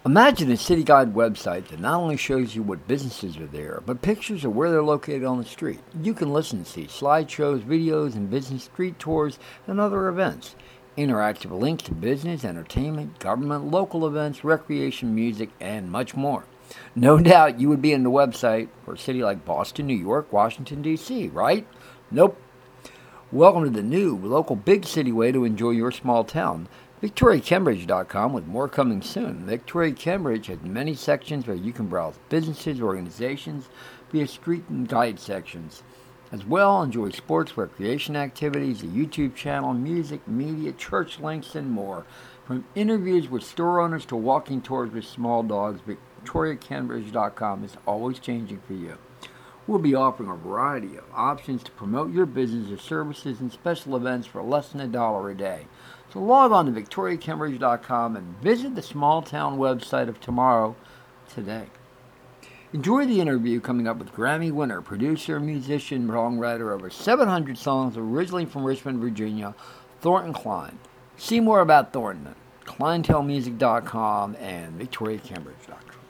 Imagine a city guide website that not only shows you what businesses are there, but pictures of where they're located on the street. You can listen to see slideshows, videos, and business street tours and other events. Interactive links to business, entertainment, government, local events, recreation, music, and much more. No doubt you would be in the website for a city like Boston, New York, Washington, D.C., right? Nope. Welcome to the new local big city way to enjoy your small town. VictoriaCambridge.com with more coming soon. Victoria Cambridge has many sections where you can browse businesses, organizations, via street and guide sections. As well, enjoy sports, recreation activities, a YouTube channel, music, media, church links, and more. From interviews with store owners to walking tours with small dogs, VictoriaCambridge.com is always changing for you. We'll be offering a variety of options to promote your business or services and special events for less than $1 a day. So log on to VictoriaCambridge.com and visit the small town website of tomorrow today. Enjoy the interview coming up with Grammy winner, producer, musician, songwriter, over 700 songs originally from Richmond, Virginia, Thornton Klein. See more about Thornton at CleinTeleMusic.com and VictoriaCambridge.com.